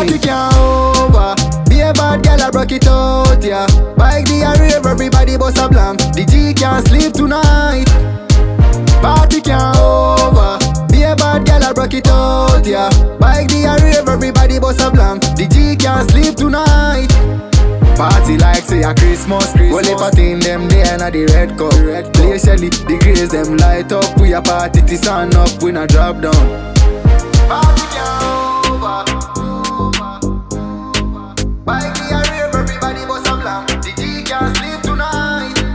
Party can't over. Be a bad girl, I broke it out, yeah. Bike the rave, everybody bust a blank. The G can't sleep tonight. Party can't over. Be a bad girl, I broke it out, yeah. Bike the rave, everybody bust a blank. The G can't sleep tonight. Party like say a Christmas. Well, if I think them there na the red cup. Play Shelly, the grace them light up. We a party till sun up, we na drop down.